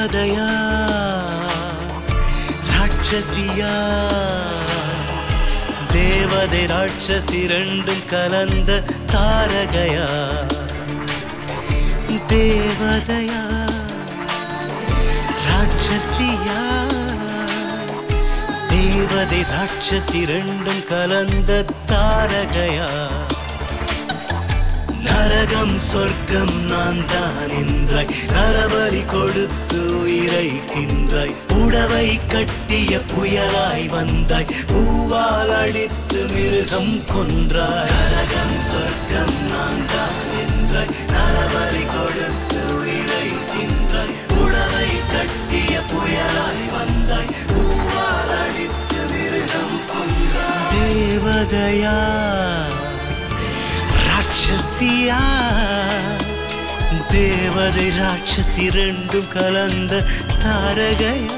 தேவதையா ராட்சசியா தேவதை ராட்சசி ரெண்டும் கலந்த தாரகையா தேவதையா ராட்சசியா தேவதை ராட்சசி ரெண்டும் கலந்த தாரகையா நரகம் சொர்க்கம் நான் தான் என்றாய் நரபலி கொடுத்து உயிரை தின்றாய் உடவை கட்டிய புயலாய் வந்தாய் பூவால் அடித்து மிருகம் கொன்றாய் நரகம் சொர்க்கம் நான் தான் என்றாய் நரபலி கொடுத்து உயிரை தின்றாய் உடவை கட்டிய புயலாய் வந்தாய் பூவால் அடித்து மிருகம் கொன்றாய் தேவதையா ராட்சசியா தேவதை ராட்சசி ரெண்டும் கலந்த தாரகையா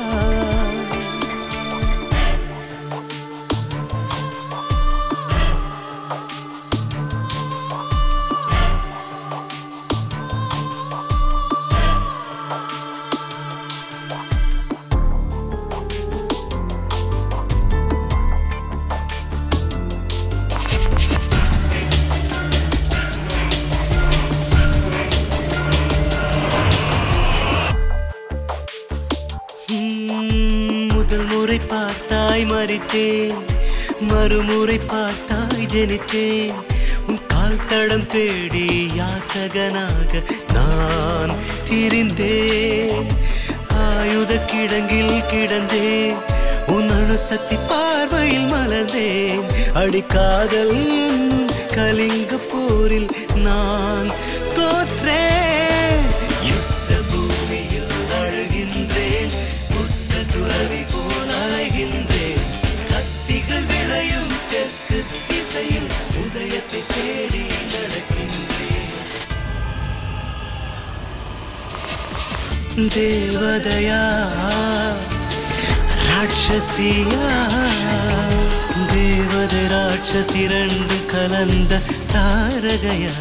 முதல் முறை பார்த்தாய் மறித்தேன் மறுமுறை பார்த்தாய் ஜெனித்தேன் உன் கால் தடம் தேடி யாசகனாக நான் திரிந்தேன் ஆயுத கிடங்கில் கிடந்தேன் உன் அணுசக்தி பார்வையில் மலர்ந்தேன் அடிக்காதல் என்னும் கலிங்க போரில் நான் தோற்றேன் யுத்த பூமியில் அழுகின்றேன் புத்த துறவி போல் அலைகின்றேன் கத்திகள் விளையும் தெற்கு திசையில் உதயத்தை தேடி நடக்கின்றேன் தேவதையா ராட்சசியா தேவதை ராட்சசி ரெண்டு கலந்த தாரகையா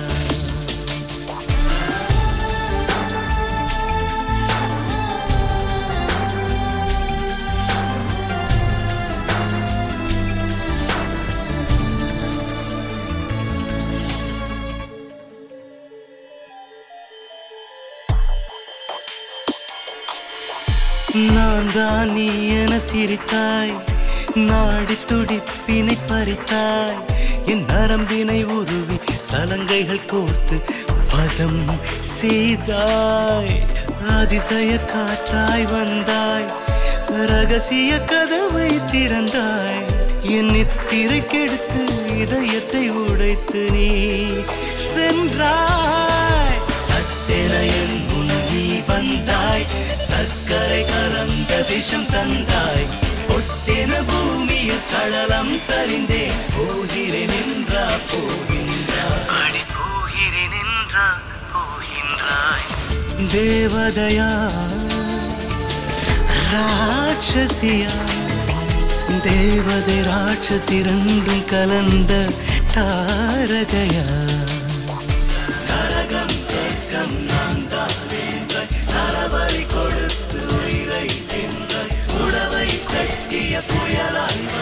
நான் தான் நீ என சிரித்தாய் நாடி துடிப்பினை பறித்தாய் என் நரம்பினை உருவி சலங்கைகள் கோர்த்து வதம் செய்தாய் அதிசய காற்றாய் வந்தாய் ரகசிய கதவை திறந்தாய் என் நித்திரை கெடுத்து இதயத்தை உடைத்து நீ சென்றாய் சட்டென என் முன் நீ வந்தாய் சர்க்கரை கலந்த விஷம் தந்தாய் ஒட்டென பூமியில் சடலம் சரிந்தே போகிறேன் என்றா போகின்றாய் அடி போகிறேன் என்றா போகின்றாய் தேவதையா ராட்சசியா தேவதை ராட்சசி ரெண்டும் கலந்த தாரகையா நரகம் சொர்க்கம் நான் தான் வென்றாய் நரபலி கொடுத்து உயிரை தின்றாய் உடவை கட்டிய புயலாய்